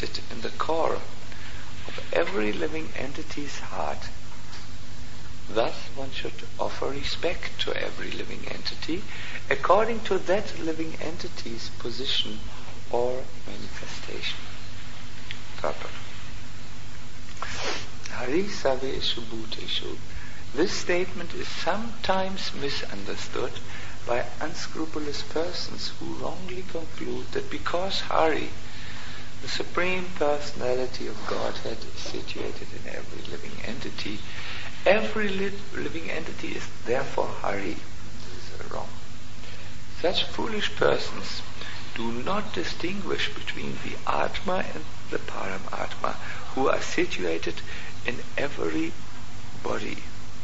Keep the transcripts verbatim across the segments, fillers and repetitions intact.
situated in the core of every living entity's heart. Thus one should offer respect to every living entity according to that living entity's position or manifestation. Purport. Hari Saveshu Bhuteshu. This statement is sometimes misunderstood by unscrupulous persons who wrongly conclude that because Hari, the Supreme Personality of Godhead, is situated in every living entity, every li- living entity is therefore Hari. This is wrong. Such foolish persons do not distinguish between the Atma and the Paramatma, who are situated in every body.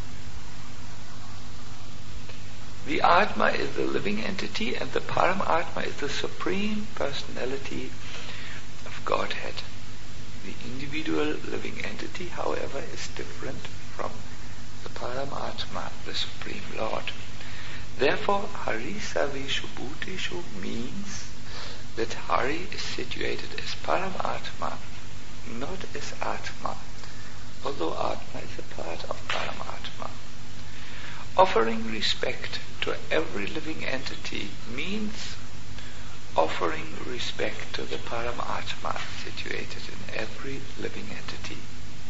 The Atma is the living entity and the Paramatma is the Supreme Personality of Godhead. The individual living entity, however, is different from the Paramatma, the Supreme Lord. Therefore, Hari Saveshu Bhuteshu means that Hari is situated as Paramatma, not as Atma, although Atma is a part of Paramatma. Offering respect to every living entity means offering respect to the Paramatma situated in every living entity.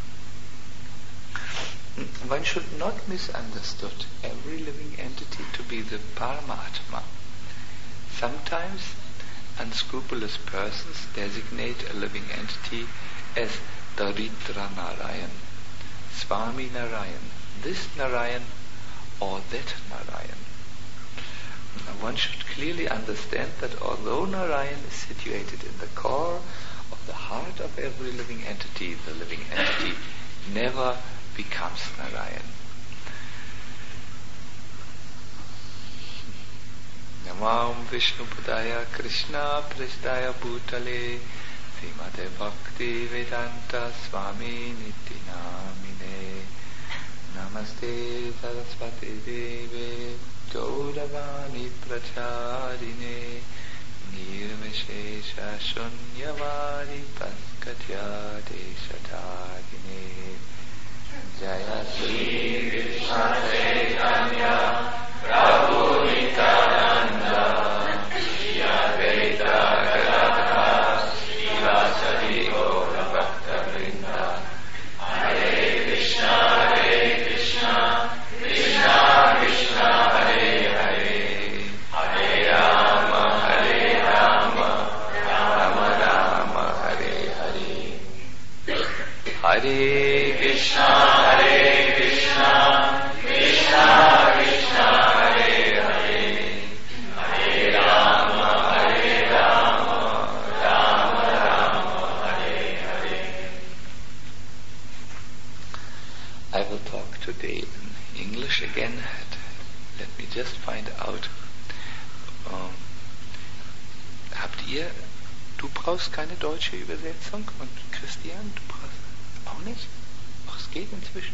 One should not misunderstand every living entity to be the Paramatma. Sometimes unscrupulous persons designate a living entity as Daridra Narayan, Swami Narayan, this Narayan or that Narayan. Now one should clearly understand that although Narayan is situated in the core of the heart of every living entity, the living entity never becomes Narayan. Namam Vishnu Padaya Krishna Prasthaya Bhutale Srimate Bhakti Vedanta Swami Niti Namine Namaste Saraswati Deve Gauravani Pracharine Nirvishesha Shunyavadi Paskatya Deshatagine Jaya Shri Krishna Chaitanya Prabhu Nityananda Shri Advaita Gadadhara Srivasadi Gaura Bhakta Vrinda Hare Krishna Hare Krishna Krishna Krishna Hare Hare Hare Rama Hare Rama Rama Rama Hare Hare Hare Krishna Hare Krishna Krishna Krishna Hare Hare Hare Rama Hare Rama Rama Rama Hare Hare. I will talk today in English again. Let me just find out. Um, habt ihr, du brauchst keine deutsche Übersetzung und Christian, du brauchst auch nicht? Ach, es geht inzwischen.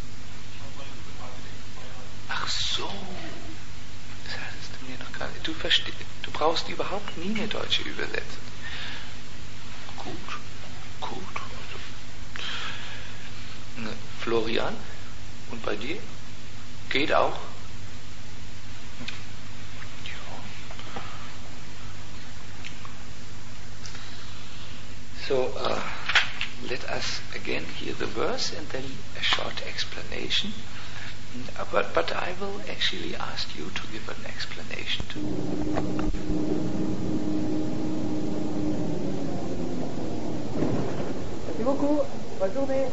Ach so, das hattest du mir noch gar nicht. Du, versteh, du brauchst überhaupt nie eine deutsche Übersetzung. Gut, gut. Ne, Florian, und bei dir? Geht auch? Ja. So, uh, let us again hear the verse and then a short explanation. But, but I will actually ask you to give an explanation too. Merci beaucoup. Bonne journée.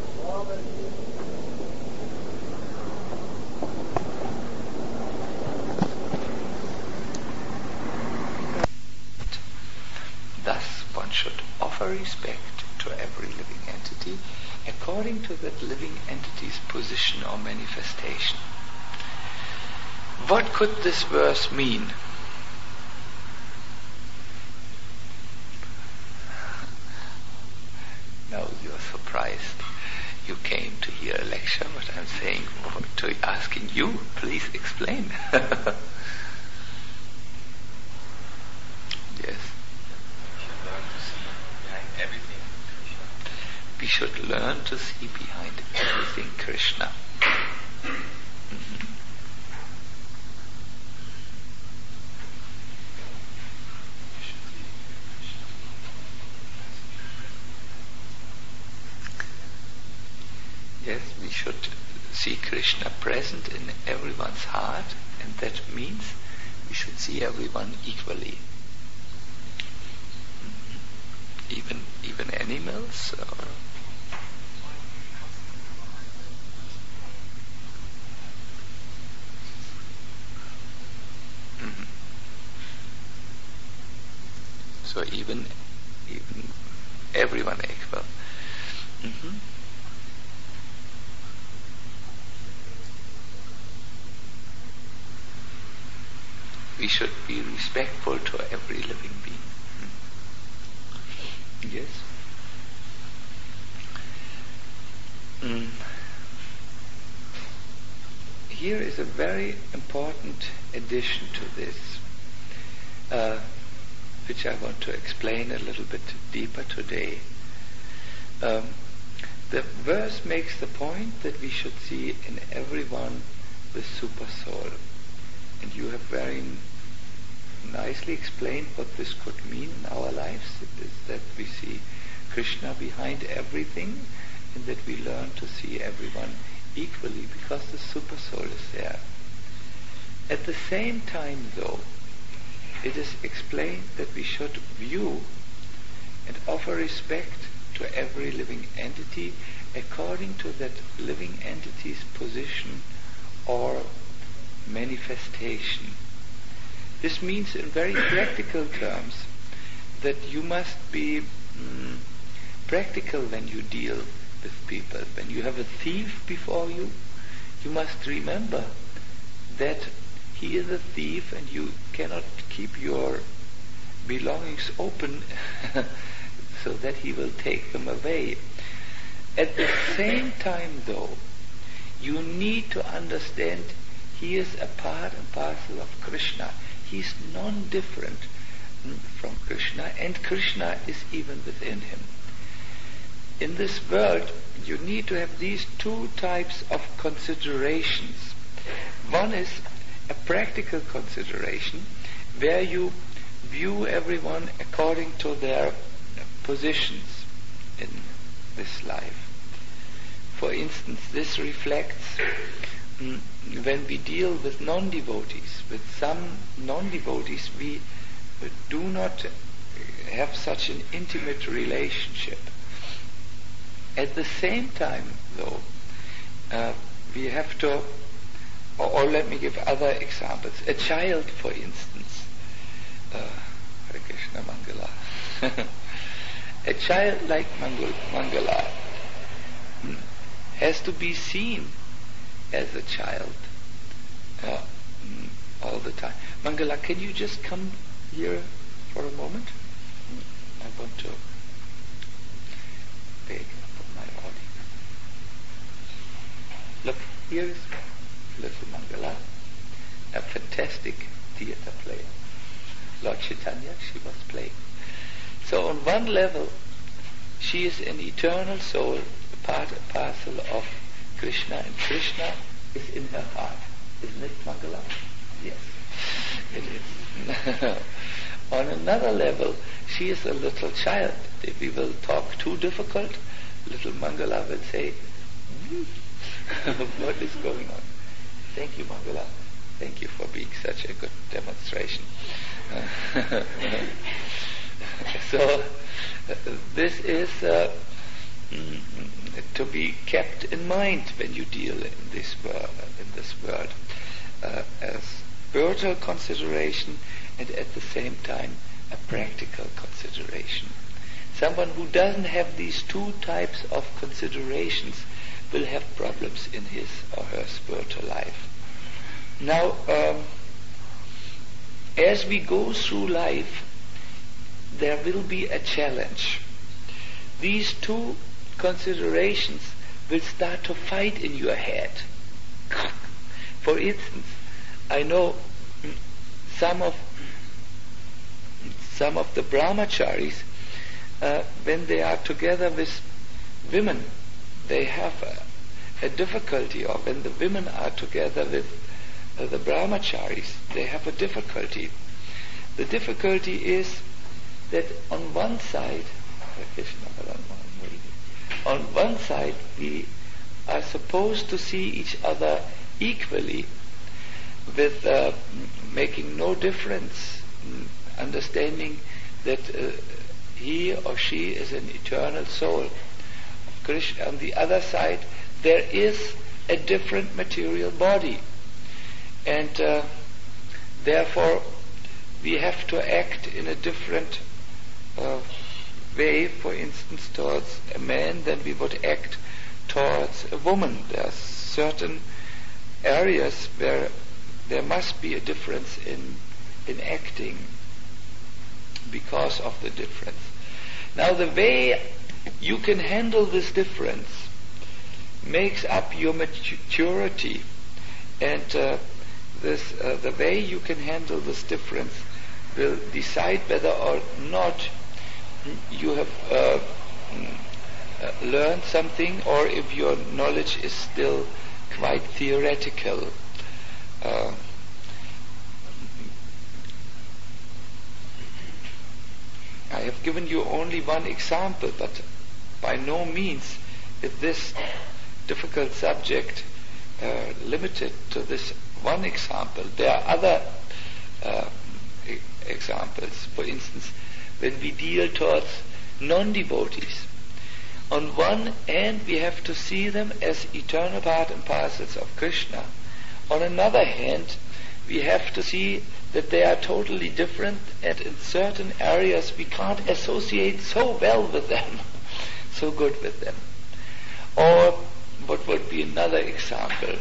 Thus one should offer respect to every living entity according to that living entity's position or manifestation. What could this verse mean? Now you're surprised. You came to hear a lecture, but I'm saying to asking you, please explain. Yes. You learn to see behind everything we should learn to see behind everything Krishna. Mm-hmm. Yes, we should see Krishna present in everyone's heart, and that means we should see everyone equally. Mm-hmm. Even even animals. Or mm-hmm. So even even everyone equal. Mm-hmm. We should be respectful to every living being. Hmm. Yes. Mm. Here is a very important addition to this, uh, which I want to explain a little bit deeper today. Um, the verse makes the point that we should see in everyone the super soul. And you have very nicely explained what this could mean in our lives. It is that we see Krishna behind everything, and that we learn to see everyone equally because the super soul is there. At the same time, though, it is explained that we should view and offer respect to every living entity according to that living entity's position or manifestation. This means in very practical terms that you must be mm, practical when you deal with people. When you have a thief before you, you must remember that he is a thief and you cannot keep your belongings open so that he will take them away. At the same time, though, you need to understand he is a part and parcel of Krishna. He's non-different from Krishna, and Krishna is even within him. In this world, you need to have these two types of considerations. One is a practical consideration, where you view everyone according to their positions in this life. For instance, this reflects mm, when we deal with non-devotees. With some non-devotees, we uh, do not have such an intimate relationship. At the same time, though, uh, we have to, or, or let me give other examples. A child, for instance, uh, Hare Krishna Mangala. A child like Mangala mm, has to be seen as a child uh, mm, all the time. Mangala, can you just come here for a moment? Mm, I want to beg for my audience. Look, here is little Mangala, a fantastic theater player. Lord Chaitanya, she was playing. So on one level, she is an eternal soul, part and parcel of Krishna, and Krishna is in her heart. Isn't it, Mangala? Yes, it is. On another level, she is a little child. If we will talk too difficult, little Mangala will say, mm, what is going on? Thank you, Mangala. Thank you for being such a good demonstration. So, uh, this is uh, mm, to be kept in mind when you deal in this world, in this world, uh, as spiritual consideration and at the same time a practical consideration. Someone who doesn't have these two types of considerations will have problems in his or her spiritual life. Now, um, as we go through life, there will be a challenge. These two considerations will start to fight in your head. For instance, I know some of some of the brahmacharis, uh, when they are together with women, they have a, a difficulty, or when the women are together with uh, the brahmacharis, they have a difficulty. The difficulty is that on one side, on one side we are supposed to see each other equally, with uh, making no difference, understanding that uh, he or she is an eternal soul. Krishna, on the other side, there is a different material body, and uh, therefore we have to act in a different uh, way, for instance, towards a man than we would act towards a woman. There are certain areas where there must be a difference in in acting because of the difference. Now, the way you can handle this difference makes up your maturity, and uh, this uh, the way you can handle this difference will decide whether or not you have uh, uh, learned something, or if your knowledge is still quite theoretical. Uh, I have given you only one example, but by no means is this difficult subject uh, limited to this one example. There are other uh, e- examples. For instance, when we deal towards non-devotees, on one hand we have to see them as eternal part and parcels of Krishna. On another hand, we have to see that they are totally different, and in certain areas we can't associate so well with them, so good with them. Or what would be another example?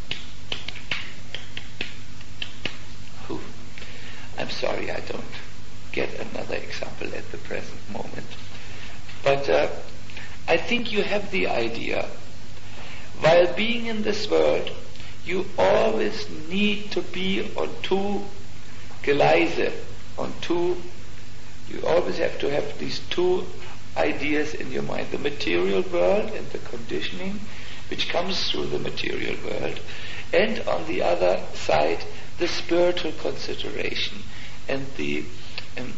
Whew. I'm sorry, I don't get another example at the present moment. But uh, I think you have the idea. While being in this world, you always need to be on two Geleise, on two, you always have to have these two ideas in your mind, the material world and the conditioning which comes through the material world, and on the other side the spiritual consideration and the um,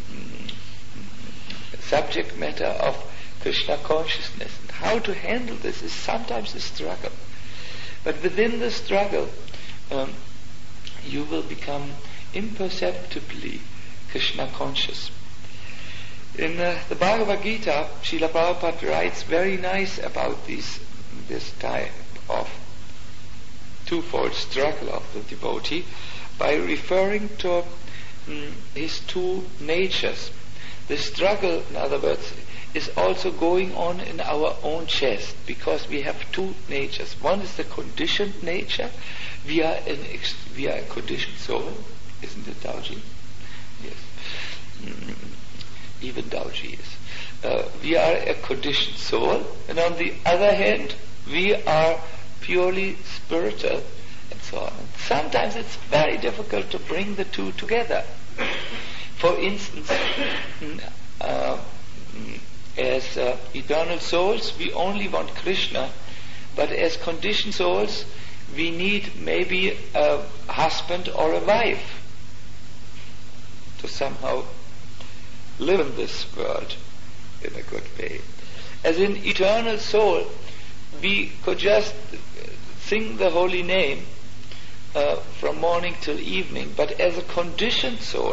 subject matter of Krishna consciousness. And how to handle this is sometimes a struggle. But within the struggle, um, you will become imperceptibly Krishna conscious. In uh, the Bhagavad Gita, Srila Prabhupada writes very nice about these, this type of twofold struggle of the devotee by referring to um, his two natures. The struggle, in other words, is also going on in our own chest, because we have two natures. One is the conditioned nature. We are an ex- we are a conditioned soul, isn't it, Dauji? Yes. Mm, even Dauji is. Uh, we are a conditioned soul, and on the other hand, we are purely spiritual, and so on. Sometimes it's very difficult to bring the two together. For instance, uh, as uh, eternal souls, we only want Krishna, but as conditioned souls, we need maybe a husband or a wife to somehow live in this world in a good way. As an eternal soul, we could just sing the holy name uh, from morning till evening, but as a conditioned soul,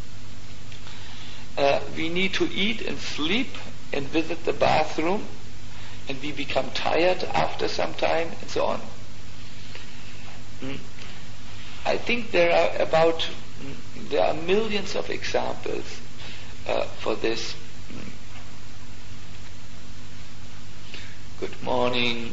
uh, we need to eat and sleep and visit the bathroom, and we become tired after some time, and so on. Mm. I think there are about mm, there are millions of examples uh, for this. Mm. Good morning.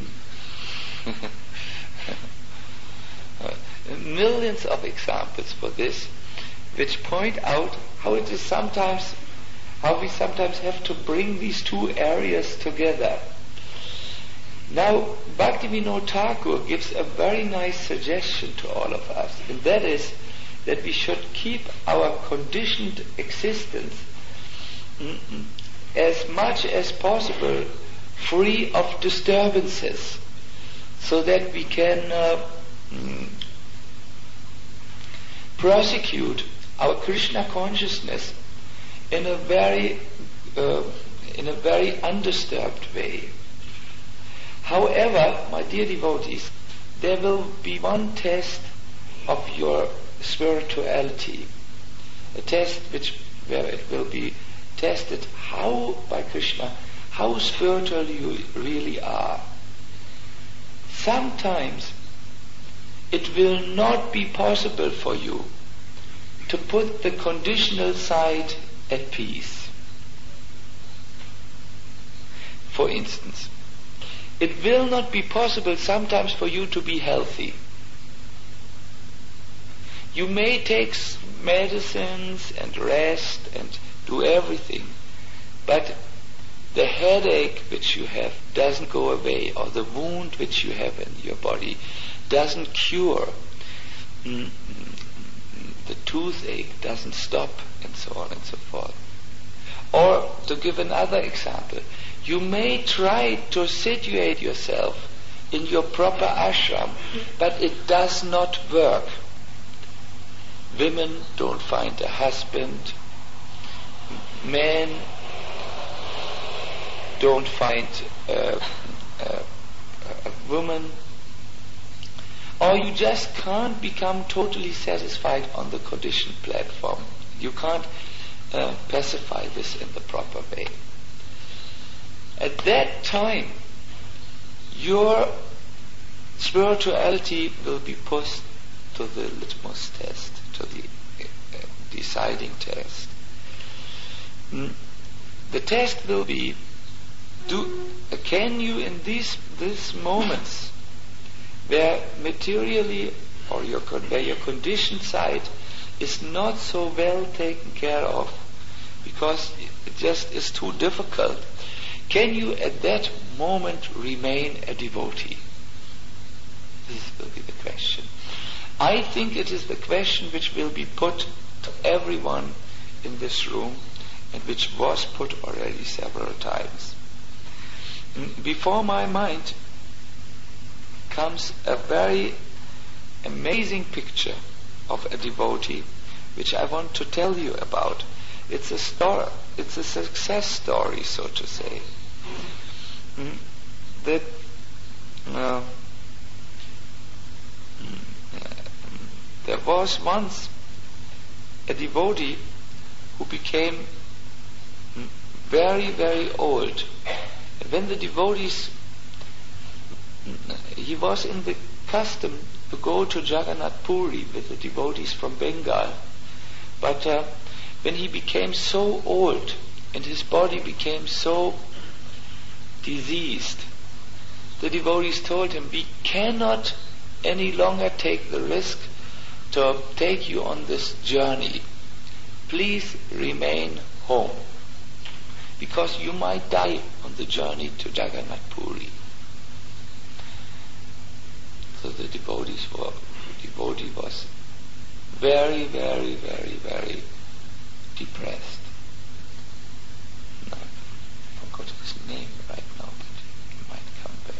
uh, millions of examples for this, which point out how it is sometimes, how we sometimes have to bring these two areas together. Now, Bhaktivinoda Thakur gives a very nice suggestion to all of us, and that is that we should keep our conditioned existence mm, as much as possible free of disturbances, so that we can uh, mm, prosecute our Krishna consciousness in a very uh, in a very undisturbed way. However, my dear devotees, there will be one test of your spirituality, a test which where it will be tested how, by Krishna, how spiritual you really are. Sometimes it will not be possible for you to put the conditional side at peace. For instance, it will not be possible sometimes for you to be healthy. You may take medicines and rest and do everything, but the headache which you have doesn't go away, or the wound which you have in your body doesn't cure. Mm, the toothache doesn't stop, and so on and so forth. Or, to give another example, you may try to situate yourself in your proper ashram, but it does not work. Women don't find a husband. Men don't find uh, uh, a woman. Or you just can't become totally satisfied on the conditioned platform. You can't uh, pacify this in the proper way. At that time, your spirituality will be pushed to the litmus test, to the uh, deciding test. Mm. The test will be, do, uh, can you in these, these moments where materially, or your, where your conditioned side is not so well taken care of, because it just is too difficult, can you at that moment remain a devotee? This will be the question. I think it is the question which will be put to everyone in this room, and which was put already several times. Before my mind comes a very amazing picture of a devotee, which I want to tell you about. It's a story, it's a success story, so to say. Mm, that uh, mm, there was once a devotee who became mm, very, very old. And when the devotees, he was in the custom to go to Jagannath Puri with the devotees from Bengal. But uh, when he became so old and his body became so diseased, the devotees told him, we cannot any longer take the risk to take you on this journey. Please remain home, because you might die on the journey to Jagannath Puri. So the devotees were, the devotee was very, very, very, very depressed. No, I forgot his name right now, but he might come back.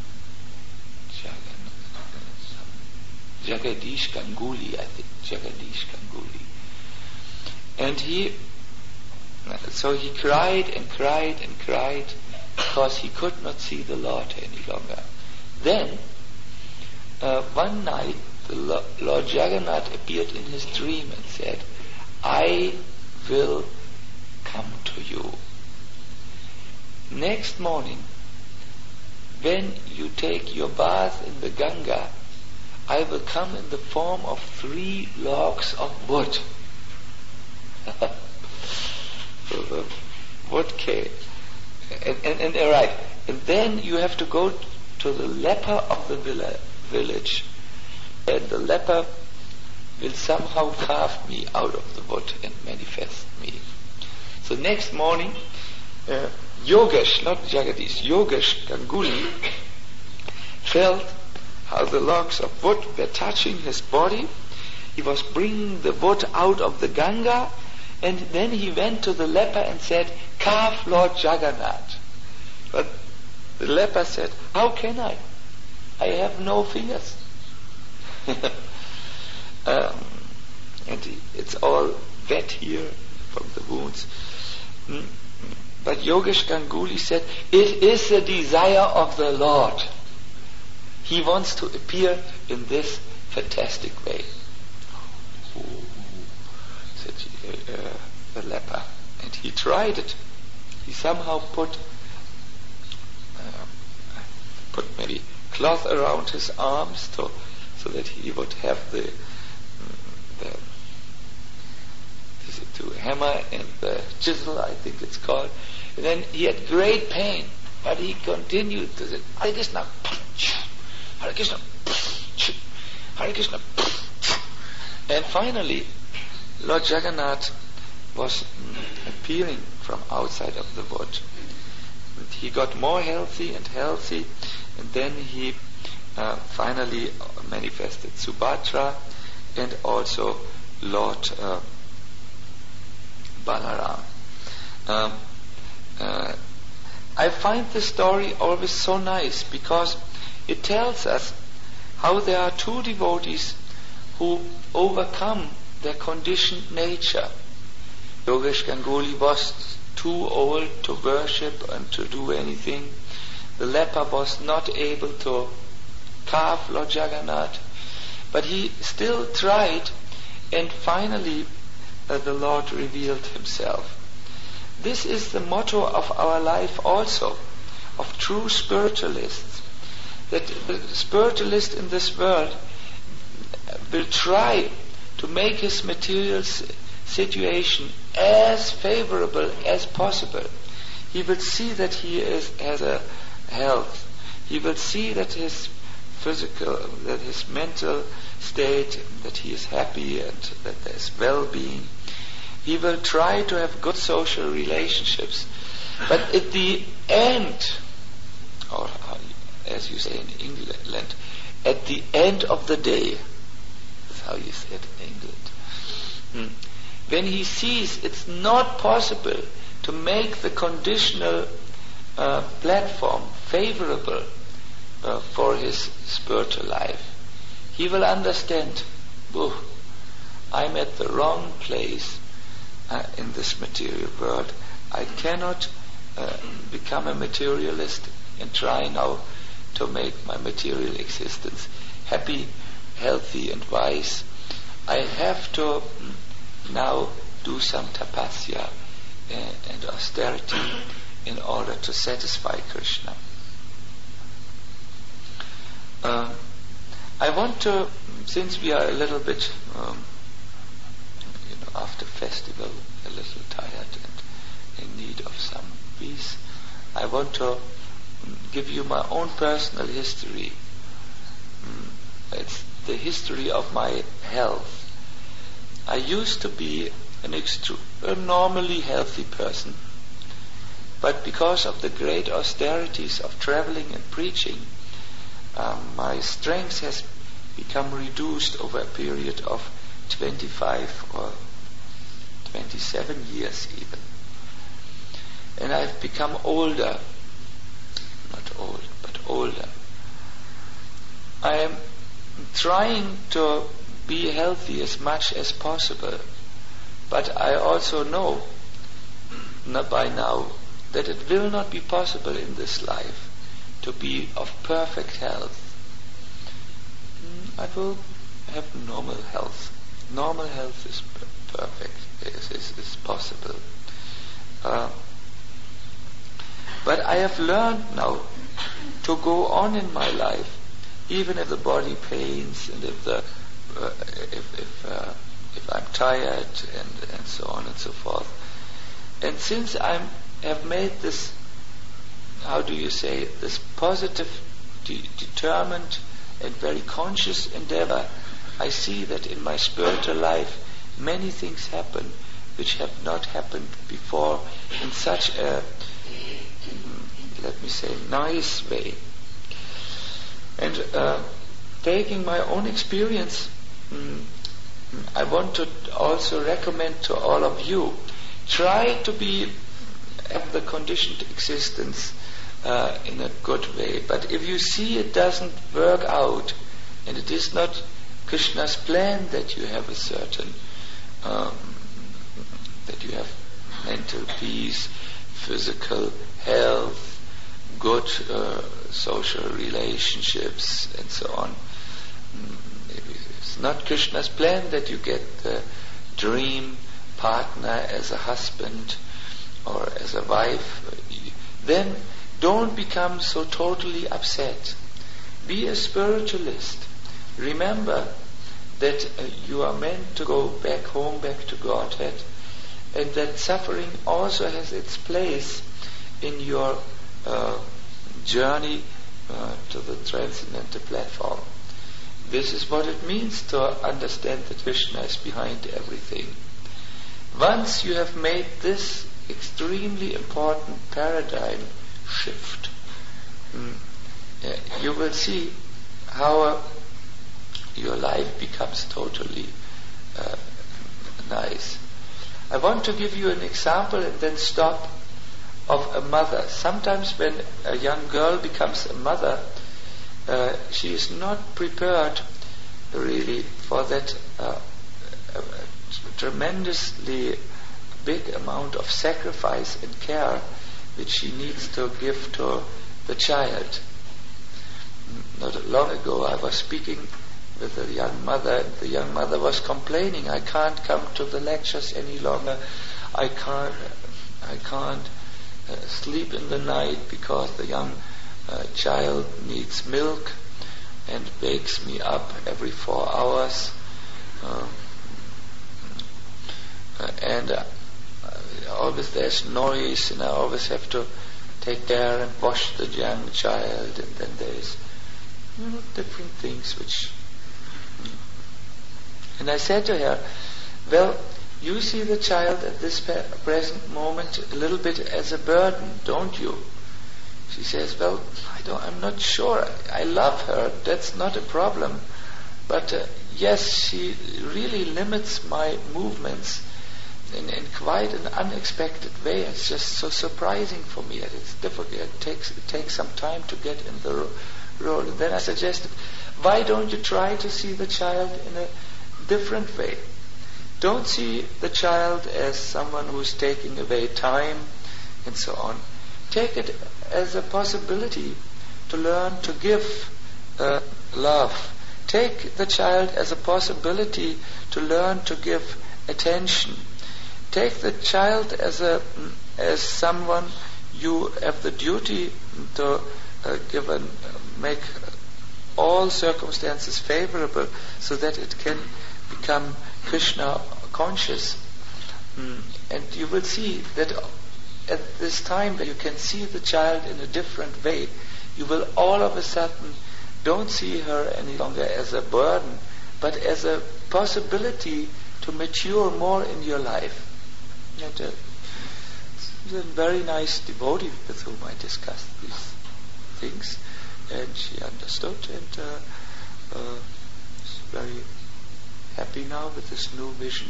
Jagan, Jagadish Ganguly, I think. Jagadish Ganguly. And he, so he cried and cried and cried because he could not see the Lord any longer. Then, uh, one night, the Lord, Lord Jagannath appeared in his dream and said, I will come to you. Next morning, when you take your bath in the Ganga, I will come in the form of three logs of wood. So the wood came. And, and, and, and right. And then you have to go to the leper of the villa, village. And the leper will somehow carve me out of the wood and manifest me. So next morning, uh, Yogesh, not Jagadish, Yogesh Ganguly felt how the logs of wood were touching his body. He was bringing the wood out of the Ganga, and then he went to the leper and said, carve Lord Jagannath. But The leper said, how can I? I have no fingers. um, and he, it's all wet here from the wounds. Mm. But Yogesh Ganguly said, it is the desire of the Lord. He wants to appear in this fantastic way. Ooh, said uh, the leper. And he tried it. He somehow put uh, put maybe cloth around his arms to, so that he would have the, the, the hammer and the chisel, I think it's called. And then he had great pain, but he continued to say, Hare Krishna, Hare Krishna, Hare Krishna. And finally, Lord Jagannath was mm, appearing from outside of the wood. And he got more healthy and healthy, and then he uh, finally manifested Subhadra and also Lord uh, Balaram. Um, uh, I find this story always so nice because it tells us how there are two devotees who overcome their conditioned nature. Yogesh Ganguly was too old to worship and to do anything. The leper was not able to carve Lord Jagannath, but he still tried, and finally uh, the Lord revealed himself. This is the motto of our life also, of true spiritualists, that the spiritualist in this world will try to make his material situation as favorable as possible. He will see that he is, has a health. He will see that his physical, that his mental state, that he is happy and that there is well-being. He will try to have good social relationships. But at the end, or as you say in England, at the end of the day, that's how you say it in England, hmm. when he sees it's not possible to make the conditional uh, platform favorable uh, for his spiritual life, he will understand, oh, I'm at the wrong place uh, in this material world. I cannot uh, become a materialist and try now to make my material existence happy, healthy and wise. I have to now do some tapasya and, and austerity in order to satisfy Krishna. Um, I want to, since we are a little bit, um, you know, after festival, a little tired and in need of some peace, I want to give you my own personal history. It's the history of my health. I used to be an extru- a normally healthy person, but because of the great austerities of traveling and preaching, um, my strength has become reduced over a period of twenty-five or twenty-seven years even. And I've become older, not old, but older. I am trying to be healthy as much as possible, but I also know not by now that it will not be possible in this life to be of perfect health. I will have normal health. Normal health is per- perfect, is, is, is possible. Uh, but I have learned now to go on in my life, even if the body pains and if the uh, if if, uh, if I'm tired and and so on and so forth. And since I have made this, how do you say, this positive, de- determined and very conscious endeavor, I see that in my spiritual life many things happen which have not happened before in such a, let me say, nice way. And uh, taking my own experience, mm, I want to also recommend to all of you, try to be, have the conditioned existence uh, in a good way. But if you see it doesn't work out, and it is not Krishna's plan that you have a certain, um, that you have mental peace, physical health, good uh, social relationships, and so on. It's not Krishna's plan that you get the dream partner as a husband or as a wife. Then don't become so totally upset. Be a spiritualist. Remember that uh, you are meant to go back home, back to Godhead, and that suffering also has its place in your uh, journey uh, to the transcendental platform. This is what it means to understand that Krishna is behind everything. Once you have made this extremely important paradigm shift, mm, uh, you will see how uh, your life becomes totally uh, nice. I want to give you an example and then stop, of a mother. Sometimes when a young girl becomes a mother, uh, she is not prepared really for that uh, a, a tremendously big amount of sacrifice and care which she needs to give to the child. Not long ago I was speaking with a young mother, and the young mother was complaining, I can't come to the lectures any longer, I can't I can't uh, sleep in the night because the young uh, child needs milk and wakes me up every four hours. Um, uh, and uh, always there's noise, and I always have to take care and wash the young child, and then there's you know, different things which... And I said to her, well, you see the child at this present moment a little bit as a burden, don't you? She says, well, I don't, I'm not sure. I love her. That's not a problem. But uh, yes, she really limits my movements in, in quite an unexpected way. It's just so surprising for me. It's difficult. It takes, it takes some time to get in the ro- role. And then I suggested, why don't you try to see the child in a different way? Don't see the child as someone who's taking away time and so on. Take it as a possibility to learn to give uh, love. Take the child as a possibility to learn to give attention. Take the child as a as someone you have the duty to uh, give and make all circumstances favorable so that it can become Krishna conscious. Mm. And you will see that at this time that you can see the child in a different way, you will all of a sudden don't see her any longer as a burden, but as a possibility to mature more in your life. And uh, there's a very nice devotee with whom I discussed these things, and she understood and uh, uh, is very happy now with this new vision.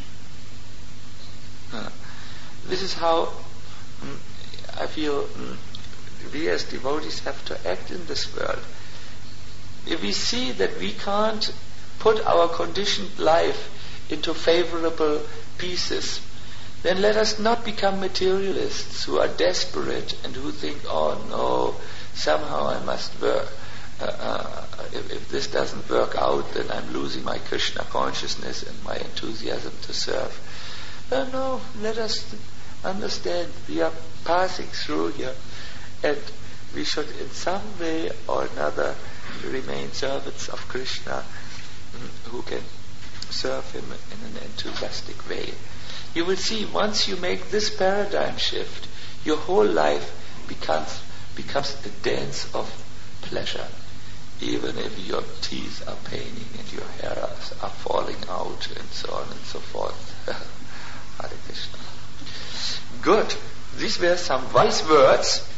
Uh, this is how mm, I feel mm, we as devotees have to act in this world. If we see that we can't put our conditioned life into favorable pieces, then let us not become materialists who are desperate and who think, oh no, somehow I must work. Uh, uh, if, if this doesn't work out, then I'm losing my Krishna consciousness and my enthusiasm to serve. Uh, no, let us understand we are passing through here, and we should in some way or another remain servants of Krishna who can serve him in an enthusiastic way. You will see, once you make this paradigm shift, your whole life becomes becomes a dance of pleasure. Even if your teeth are paining and your hairs are falling out and so on and so forth. Hare Krishna. Good. These were some wise words.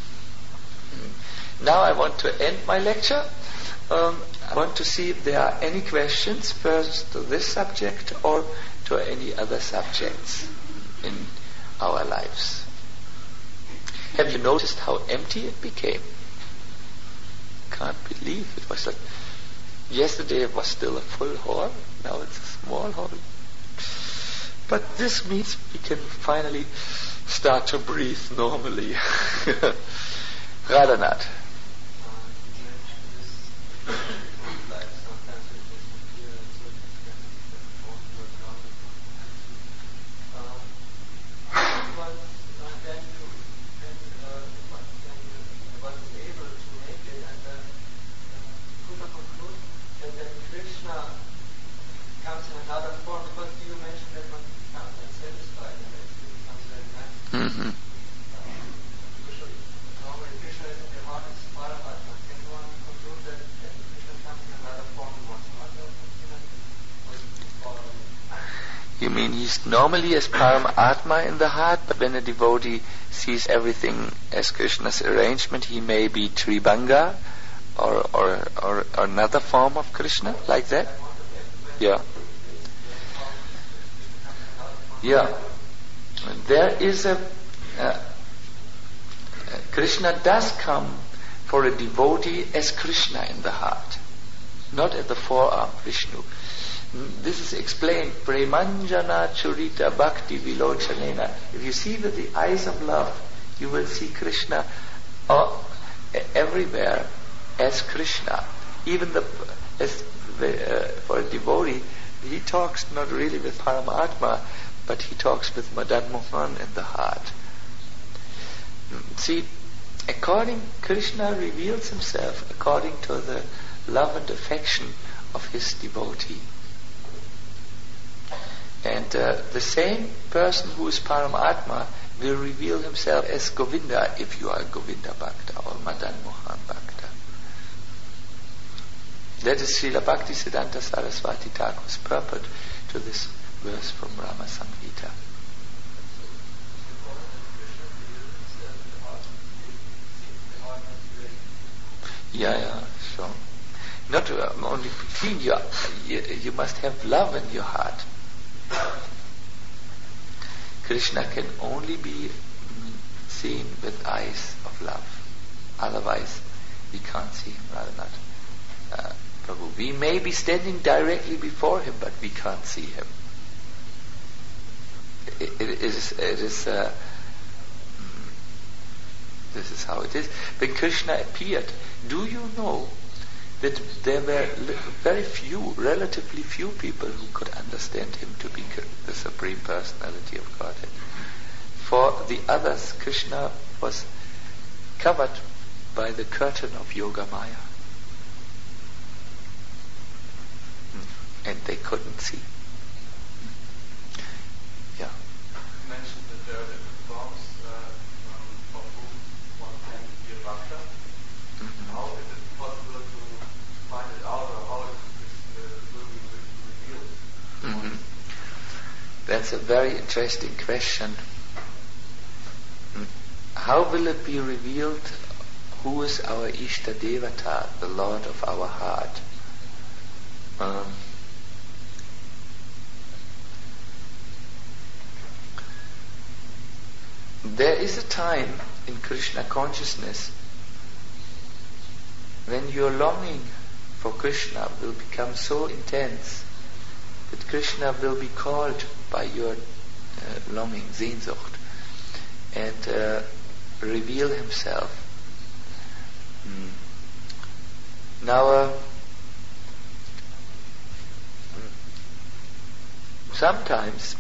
Now I want to end my lecture. Um, I want to see if there are any questions first to this subject or to any other subjects in our lives. Have you noticed how empty it became? Can't believe it was like, yesterday it was still a full hall, now it's a small hall. But this means we can finally start to breathe normally. Radhanath. Mm-hmm. You mean he's normally as Paramatma in the heart, but when a devotee sees everything as Krishna's arrangement, he may be Tribhanga or, or, or, or another form of Krishna, like that? Yeah. Yeah. There is a... Uh, Krishna does come for a devotee as Krishna in the heart, not at the forearm, Vishnu. This is explained, Premanjana Churita Bhakti Vilochanena. If you see with the eyes of love, you will see Krishna uh, everywhere as Krishna. Even the, as the, uh, for a devotee, he talks not really with Paramatma, but he talks with Madan Mohan in the heart. See, according, Krishna reveals himself according to the love and affection of his devotee. And uh, the same person who is Paramatma will reveal himself as Govinda if you are Govinda Bhakta or Madan Mohan Bhakta. That is Srila Bhaktisiddhanta Saraswati Thakur's purport to this verse from Rama Samhita. Yeah, yeah, sure. Not uh, only between you, you, you must have love in your heart. Krishna can only be seen with eyes of love. Otherwise, we can't see him, Radhanath. Uh, Prabhu, we may be standing directly before him, but we can't see him. It, it is, it is uh, this is how it is. When Krishna appeared, do you know that there were very few, relatively few people who could understand him to be the Supreme Personality of Godhead. For the others, Krishna was covered by the curtain of Yoga Maya. And they couldn't see. Yeah. You mentioned that there are different forms uh, of whom one can be a bhakta. Mm-hmm. How is it possible to find it out, or how is this uh, will be revealed? Mm-hmm. That's a very interesting question. How will it be revealed who is our Ishta Devata, the Lord of our heart? Um, there is a time in Krishna consciousness when your longing for Krishna will become so intense that Krishna will be called by your uh, longing, Sehnsucht, and uh, reveal himself. Mm. Now, uh, sometimes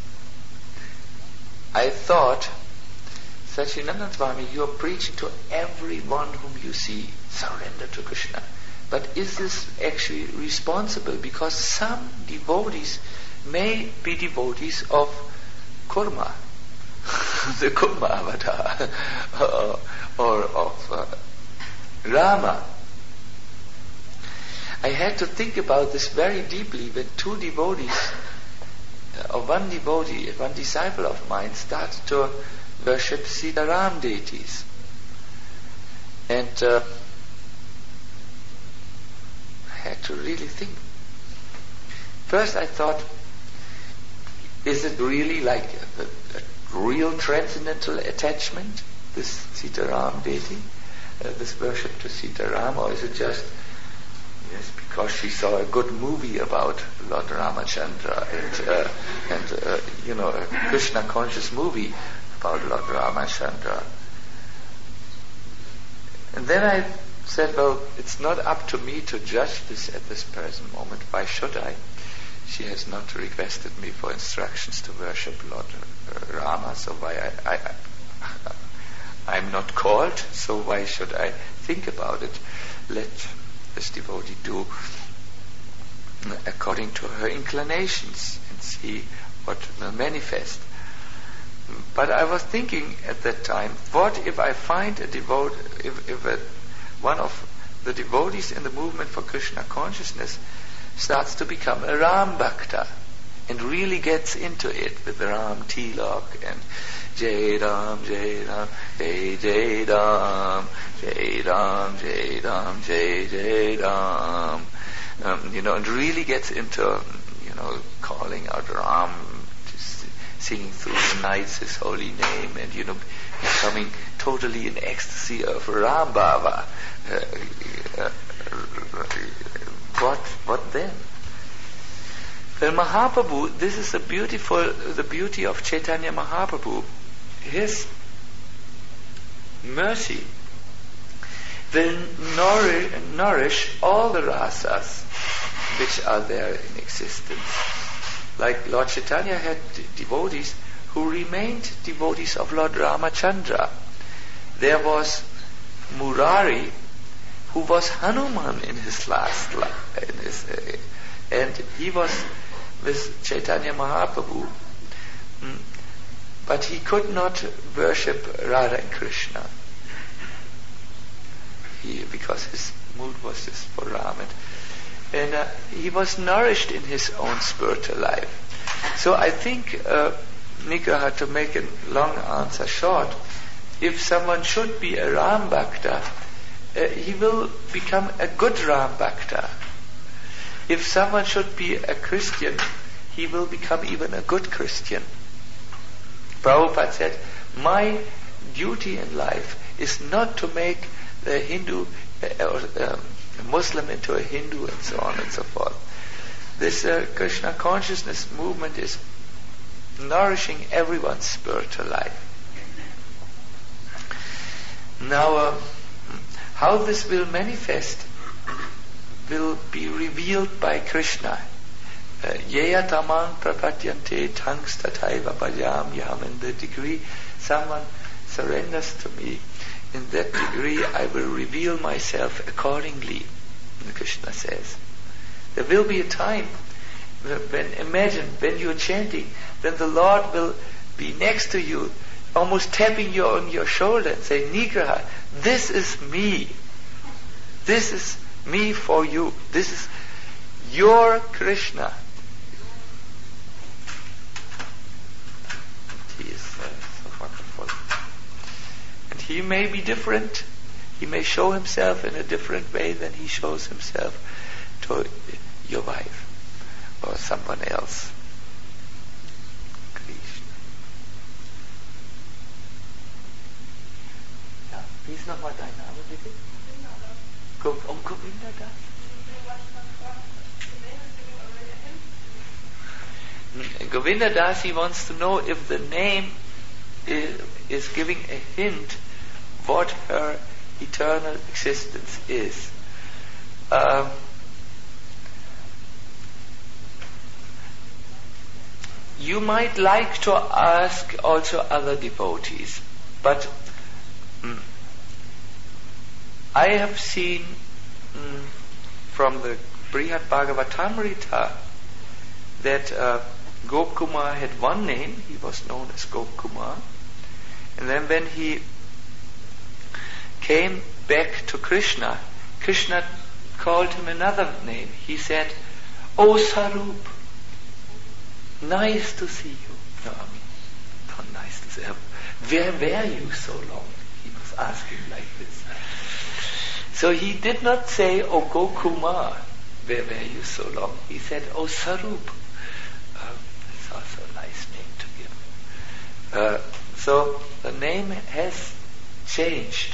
I thought, Satchidananda Swami, you are preaching to everyone whom you see, surrender to Krishna. But is this actually responsible? Because some devotees may be devotees of Kurma, the Kurma avatar, or, or of uh, Rama. I had to think about this very deeply when two devotees, uh, or one devotee, one disciple of mine, started to worship Sitaram deities. And uh, I had to really think. First I thought, is it really like a, a real transcendental attachment? this Sitaram deity, uh, this worship to Sitaram, or is it just yes because she saw a good movie about Lord Ramachandra and uh, and uh, you know a Krishna conscious movie about Lord Ramachandra? And then I said, well, it's not up to me to judge this at this present moment. Why should I? She has not requested me for instructions to worship Lord Rama, so why I, I, I'm not called, so why should I think about it? Let this devotee do according to her inclinations and see what will manifest. But I was thinking at that time, what if I find a devote, if, if a, one of the devotees in the movement for Krishna consciousness starts to become a Ram Bhakta and really gets into it with the Ram Tilak and Jai Ram, Jai Ram, Jai Jai Ram, Jai Ram, Jai Ram, Jai Jai Ram, um, you know, and really gets into, you know, calling out Ram, just singing through the nights His holy name, and, you know, becoming totally in ecstasy of Ram Bhava. Uh, uh, what, what then? Well, Mahaprabhu, this is the beautiful, the beauty of Chaitanya Mahaprabhu. His mercy will nourish, nourish all the rasas which are there in existence. Like Lord Chaitanya had devotees who remained devotees of Lord Ramachandra. There was Murari, who was Hanuman in his last life, in his, uh, and he was with Chaitanya Mahaprabhu, mm, but he could not worship Radha and Krishna. He, because his mood was just for Ram, and, and uh, he was nourished in his own spiritual life. So I think, uh, Nigraha, to make a long answer short, if someone should be a Ram Bhakta, uh, he will become a good Ram Bhakta. If someone should be a Christian, he will become even a good Christian. Prabhupada said, my duty in life is not to make the Hindu uh, or um, a Muslim into a Hindu and so on and so forth. This uh, Krishna consciousness movement is nourishing everyone's spiritual life. Now, uh, how this will manifest will be revealed by Krishna. Yeya tamang prapatyante tangs tataiva bhajam yam. In the degree someone surrenders to me, in that degree I will reveal myself accordingly, Krishna says. There will be a time when, imagine, when you're chanting, then the Lord will be next to you, almost tapping you on your shoulder and saying, Nigraha, this is me. This is me for you. This is your Krishna. He is uh, so wonderful. And he may be different. He may show himself in a different way than he shows himself to your wife or someone else. Krishna. Ja, wie ist nochmal dein Name, bitte? Go, um Govinda Das? Govinda Das, he wants to know if the name is, is giving a hint what her eternal existence is. Um, you might like to ask also other devotees, but mm, I have seen mm, from the Brihad Bhagavatamrita that uh, Gopkumar had one name, he was known as Gopkumar, and then when he came back to Krishna, Krishna called him another name. He said, "O Sarup, nice to see you." No, I mean, not nice to see you. Where were you so long? He was asking like this. So he did not say, "O Gopkumar, where were you so long?" He said, "O Sarup." Uh, that's also a nice name to give. Uh, so the name has changed.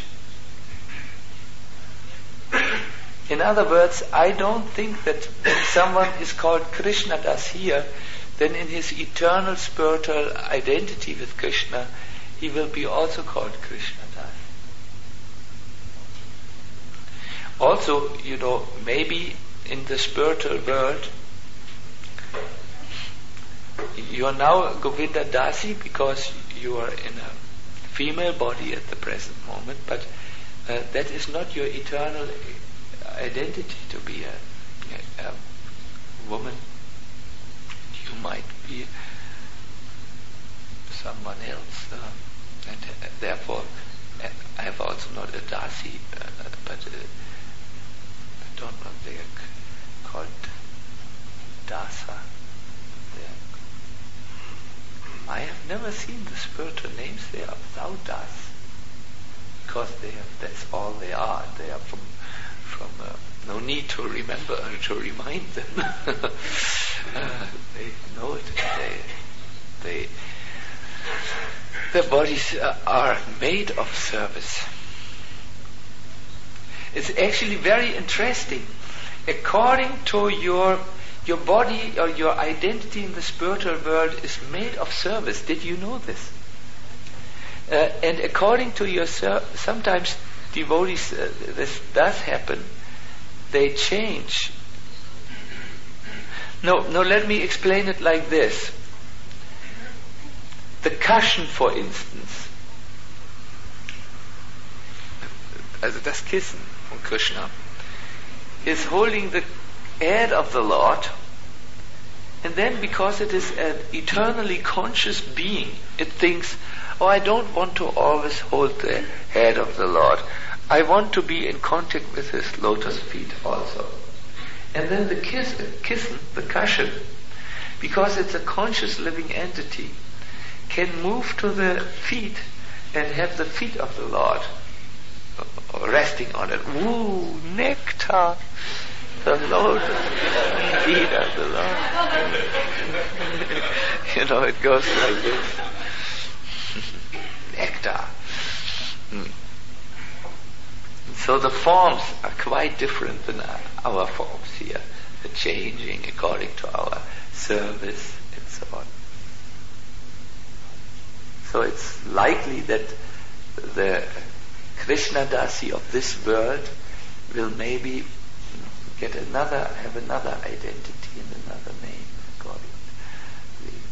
In other words, I don't think that when someone is called Krishna Das here, then in his eternal spiritual identity with Krishna, he will be also called Krishna Das. Also, you know, maybe in the spiritual world, you are now Govinda Dasi because you are in a female body at the present moment, but uh, that is not your eternal identity to be a, a, a woman. You might be someone else, uh, and uh, therefore uh, I have also not a Dasi, uh, but uh, I don't know, they are c- called Dasa. I have never seen the spiritual names there of thou das, because they have, that's all they are. They are from, from uh, no need to remember or to remind them. uh, they know it. They, they, their bodies uh, are made of service. It's actually very interesting. According to your Your body or your identity in the spiritual world is made of service. Did you know this? Uh, and according to your ser- sometimes devotees, uh, this does happen. They change. No, no. Let me explain it like this. The Cushion, for instance, also das Kissen von Krishna, is holding the head of the Lord, and then because it is an eternally conscious being, it thinks, oh, I don't want to always hold the head of the Lord. I want to be in contact with his lotus feet also. And then the kiss, kissen, the cushion, because it's a conscious living entity, can move to the feet and have the feet of the Lord resting on it. Woo, nectar! The lotus feet of the Lord. You know, it goes like this. Nectar. Mm. So the forms are quite different than our forms here. The changing according to our service and so on. So it's likely that the Krishna Dasi of this world will maybe get another, have another identity and another name according to the...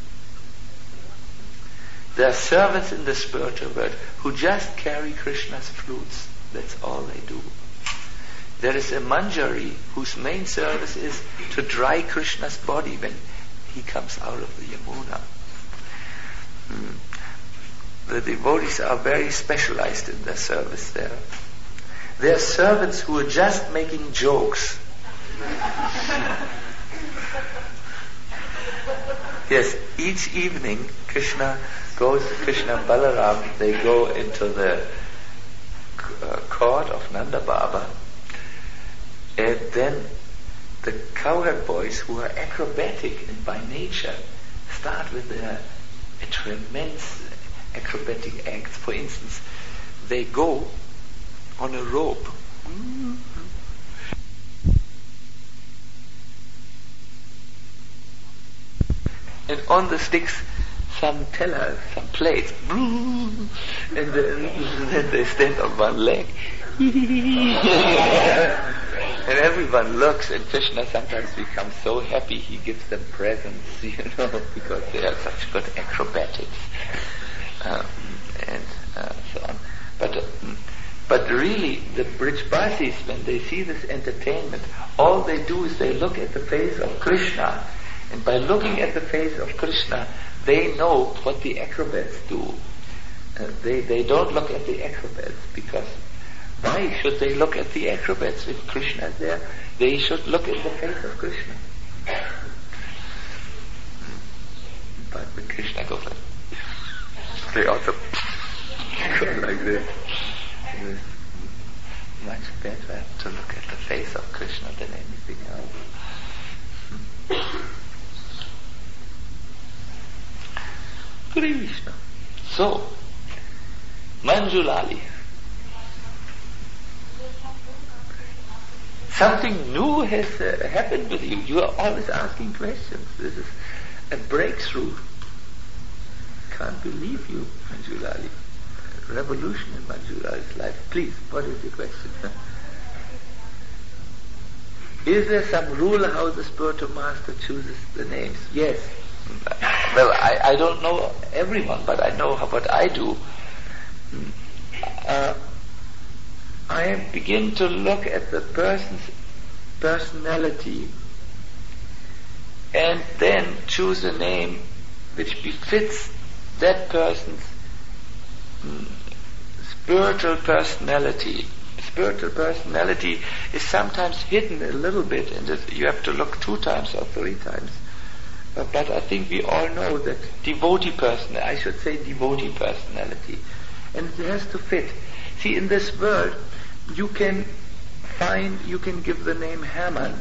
There are servants in the spiritual world who just carry Krishna's flutes. That's all they do. There is a manjari whose main service is to dry Krishna's body when he comes out of the Yamuna. Hmm. The devotees are very specialized in their service there. There are servants who are just making jokes. Yes, each evening Krishna goes, Krishna and Balaram, they go into the uh, court of Nanda Baba, and then the cowherd boys, who are acrobatic and by nature, start with a, a tremendous acrobatic act. For instance, they go on a rope. And on the sticks some tellers, some plates, and then, then they stand on one leg. And everyone looks, and Krishna sometimes becomes so happy he gives them presents, you know, because they are such good acrobatics, um, and uh, so on. But uh, but really, the Brijbasis, when they see this entertainment, all they do is they look at the face of Krishna. And by looking at the face of Krishna, they know what the acrobats do. Uh, they they don't look at the acrobats, because why should they look at the acrobats if Krishna is there? They should look at the face of Krishna. But when Krishna goes like, they also go like this. It is much better to look at the face of Krishna than anything else. Krishna. So, Manjulali, something new has uh, happened with you. You are always asking questions. This is a breakthrough. Can't believe you, Manjulali. Revolution in Manjulali's life. Please, what is your question? Is there some rule how the spiritual master chooses the names? Yes. Well, I, I don't know everyone, but I know how, what I do. Uh, I begin to look at the person's personality and then choose a name which befits that person's mm, spiritual personality. Spiritual personality is sometimes hidden a little bit, and you have to look two times or three times. Uh, but I think we all know that devotee person, I should say devotee personality, and it has to fit. See, in this world, you can find, you can give the name Hermann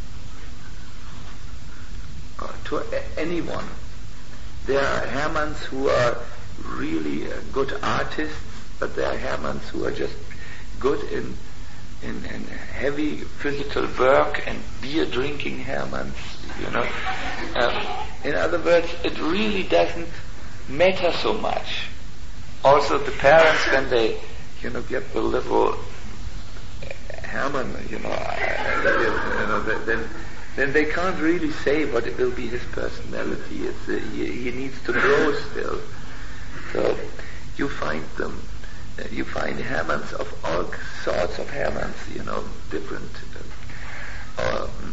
uh, to a- anyone. There are Hermanns who are really uh, good artists, but there are Hermanns who are just good in, in, in heavy physical work and beer drinking Hermanns, you know. Um, in other words, it really doesn't matter so much. Also, the parents, when they, you know, get the little Hermann, you know, uh, you know, then then they can't really say what it will be his personality. It's, uh, he, he needs to grow still. So you find them. You find Hermanns of all sorts of Hermanns, you know, different. Uh, um,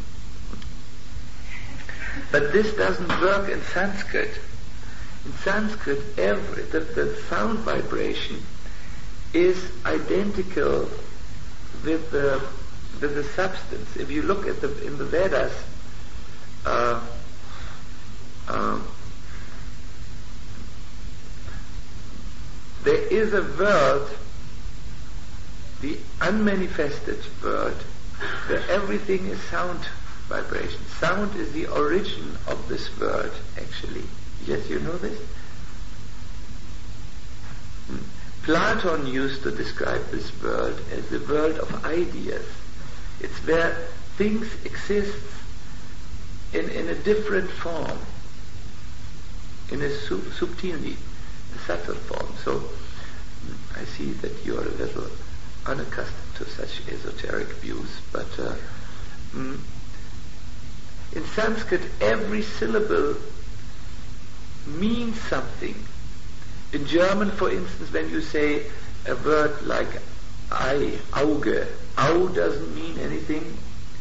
but this doesn't work in Sanskrit. In Sanskrit, every the, the sound vibration is identical with the with the substance. If you look at the in the Vedas, uh, uh, there is a world, the unmanifested world, where everything is sound vibration. Sound is the origin of this world, actually. Yes, you know this? Hmm. Platon used to describe this world as the world of ideas. It's where things exist in, in a different form, in a su- subtlety. Subtle form. So I see that you are a little unaccustomed to such esoteric views, but uh, mm, in Sanskrit every syllable means something. In German, for instance, when you say a word like Eye, Auge, Au doesn't mean anything,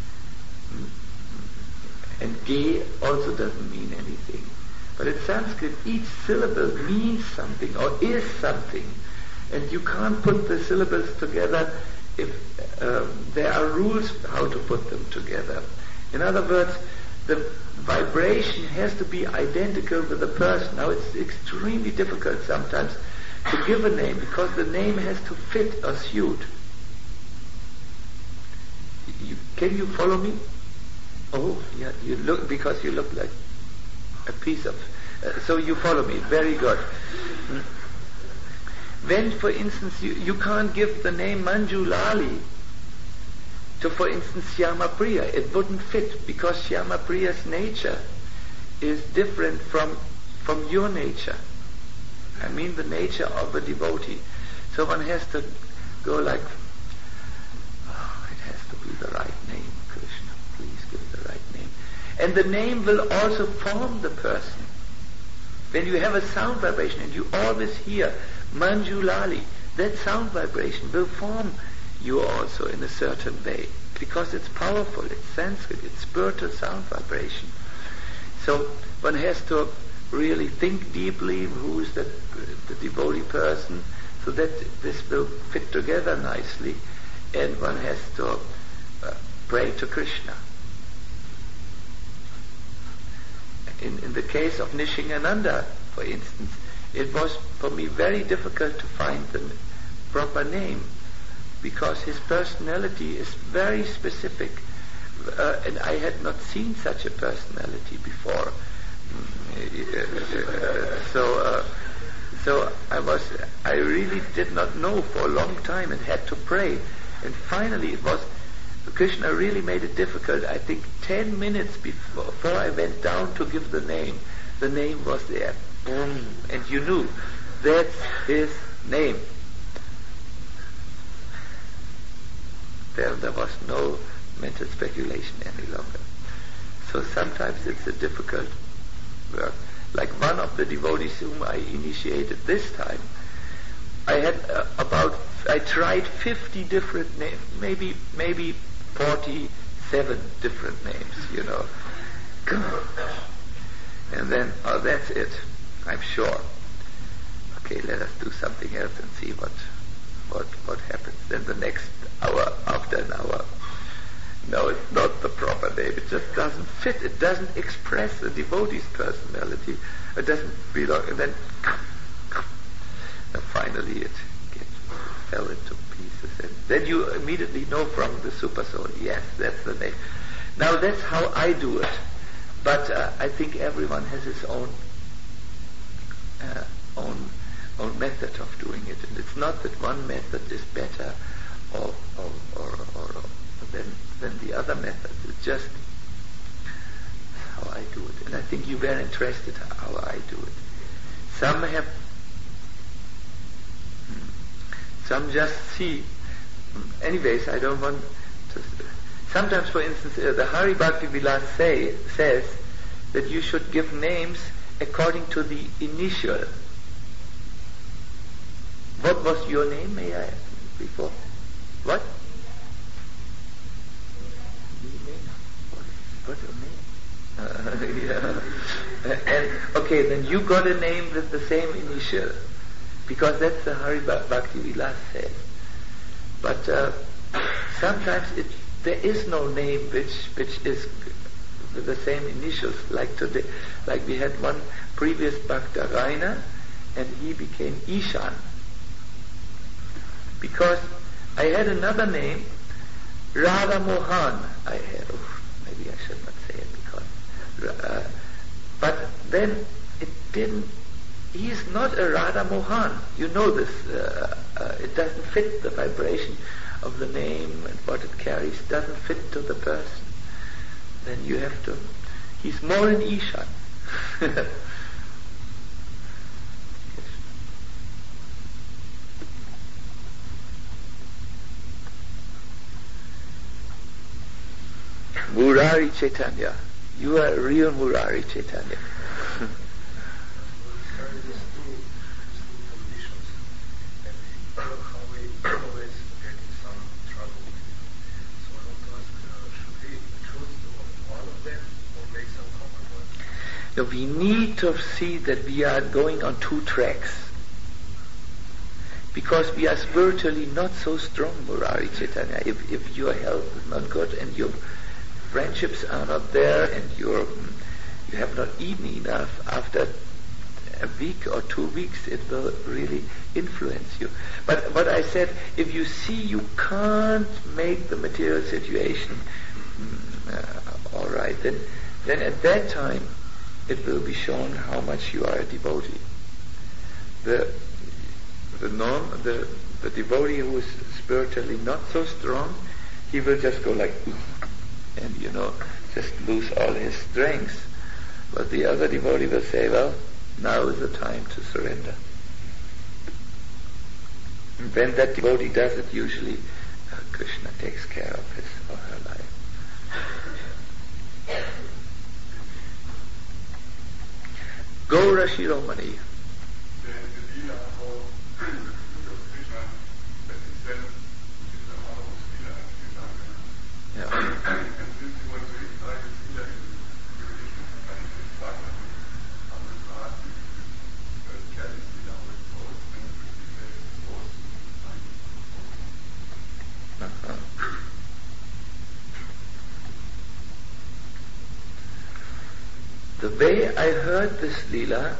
and Ge also doesn't mean anything. But in Sanskrit, each syllable means something or is something, and you can't put the syllables together if um, there are rules how to put them together. In other words, the vibration has to be identical with the person. Now, it's extremely difficult sometimes to give a name because the name has to fit or suit. You, can you follow me? Oh, yeah, you look because you look like a piece of, uh, so you follow me, very good. Mm. When, for instance, you, you can't give the name Manjulali to, for instance, Syamapriya, it wouldn't fit because Syamapriya's nature is different from from your nature. I mean the nature of a devotee. So one has to go like, oh, it has to be the right name, Krishna, please give the right name. And the name will also form the person. When you have a sound vibration and you always hear Manjulali, that sound vibration will form you also in a certain way because it's powerful, it's Sanskrit, it's spiritual sound vibration. So one has to really think deeply who's the, the devotee person so that this will fit together nicely, and one has to uh, pray to Krishna. In, in the case of Nishingananda, for instance, it was for me very difficult to find the proper name because his personality is very specific, uh, and I had not seen such a personality before. Uh, so, uh, so I was, I really did not know for a long time and had to pray, and finally it was Krishna really made it difficult. I think ten minutes before, before I went down to give the name, the name was there. Boom. And you knew, that's his name. There, there was no mental speculation any longer. So sometimes it's a difficult work. Like one of the devotees whom I initiated this time, I had uh, about, I tried fifty different names, maybe, maybe forty-seven different names, you know. And then, oh, that's it, I'm sure. Okay, let us do something else and see what, what, what happens. Then the next hour, after an hour, no, it's not the proper name. It just doesn't fit. It doesn't express the devotee's personality. It doesn't belong. And then, and finally, it gets, fell into pieces. And then you immediately know from the super soul, yes, that's the name. Now that's how I do it. But uh, I think everyone has his own, uh, own, own method of doing it, and it's not that one method is better or or or, or, or than than the other methods. It's just how I do it, and I think you were interested how I do it. Some have, some just see. Anyways, I don't want to. Sometimes, for instance, uh, the Hari Bhakti Vilas say, says that you should give names according to the initial. What was your name, may I ask before? What? What's your name? Uh, yeah. And okay, then you got a name with the same initial, because that's the Hari Bhakti Vilas says. But uh, sometimes it, there is no name which which is with the same initials. Like today, like we had one previous Bhakta Rainer, and he became Ishan. Because I had another name, Radha Mohan. I had, oh, maybe I should not say it because, uh, but then it didn't. He is not a Radha Mohan. You know this. Uh, uh, it doesn't fit the vibration of the name and what it carries. Doesn't fit to the person. Then you have to. He's more an Ishan. Murari Chaitanya. You are real Murari Chaitanya. So we need to see that we are going on two tracks. Because we are spiritually not so strong, Murari Chaitanya. If, if your health is not good and your friendships are not there and you're, you have not eaten enough, after a week or two weeks it will really influence you. But what I said, if you see you can't make the material situation uh, all right, then, then at that time it will be shown how much you are a devotee. The the non the the devotee who is spiritually not so strong, he will just go like, and you know, just lose all his strength. But the other devotee will say, well, now is the time to surrender. And when that devotee does it, usually uh, Krishna takes care of his or her life. Gaura Shiromani. Yeah. The way I heard this Leela,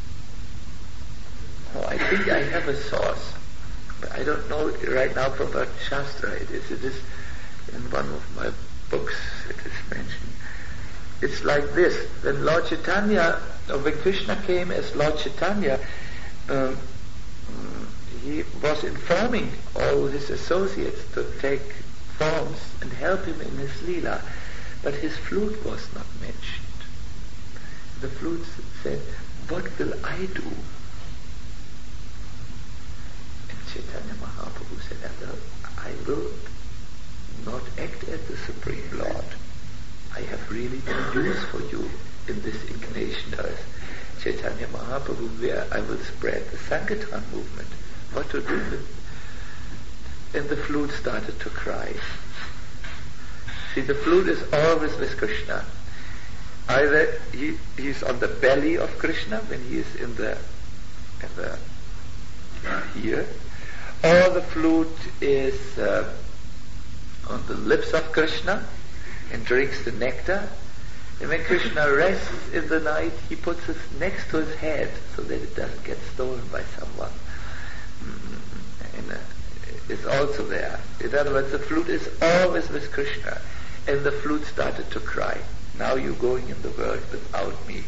oh, I think I have a source, but I don't know right now from what Shastra it is. It is in one of my books it is mentioned. It's like this: when Lord Chaitanya, or when Krishna came as Lord Chaitanya, um, he was informing all his associates to take forms and help him in his Leela. But his flute was not mentioned. The flute said, what will I do? And Chaitanya Mahaprabhu said, I will not act as the Supreme Lord. I have really no use for you in this incarnation as Chaitanya Mahaprabhu, where I will spread the Sankirtan movement. What to do with? And the flute started to cry. See, the flute is always with Krishna. Either he he's on the belly of Krishna when he is in the in the uh, here, or the flute is uh, on the lips of Krishna and drinks the nectar. And when Krishna rests in the night, he puts it next to his head so that it doesn't get stolen by someone. Mm-hmm. And uh, it's also there. In other words, the flute is always with Krishna. And the flute started to cry. Now you're going in the world without me.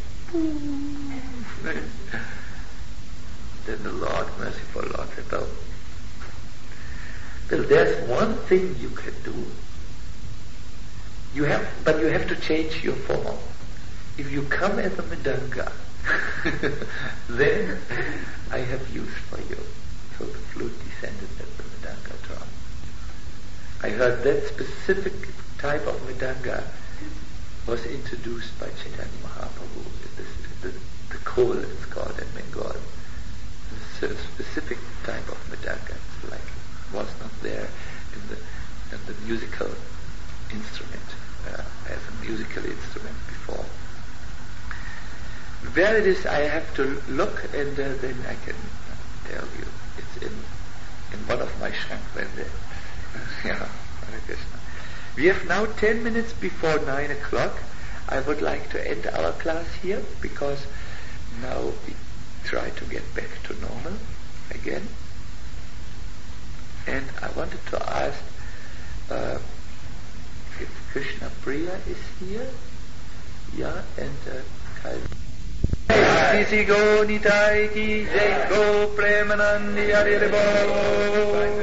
Then the Lord, merciful Lord, said, oh, well, there's one thing you can do. You have, but you have to change your form. If you come as a Mridanga, then I have use for you. So the flute descended as the Mridanga drum. I heard that specific type of Mridanga was introduced by Chaitanya Mahaprabhu. This, the, the Khol it's called in Bengal. It's a specific type of Mridanga. It's like was not there in the in the musical instrument uh, as a musical instrument before. Where it is, I have to look, and uh, then I can tell you. It's in in one of my Shrankbände. Yeah, Hare Krishna. We have now ten minutes before nine o'clock. I would like to end our class here because now we try to get back to normal again. And I wanted to ask uh, if Krishna Priya is here. Yeah, and uh, Kisi Go Nitai Ki Jai Go Premanandi Hare Bo.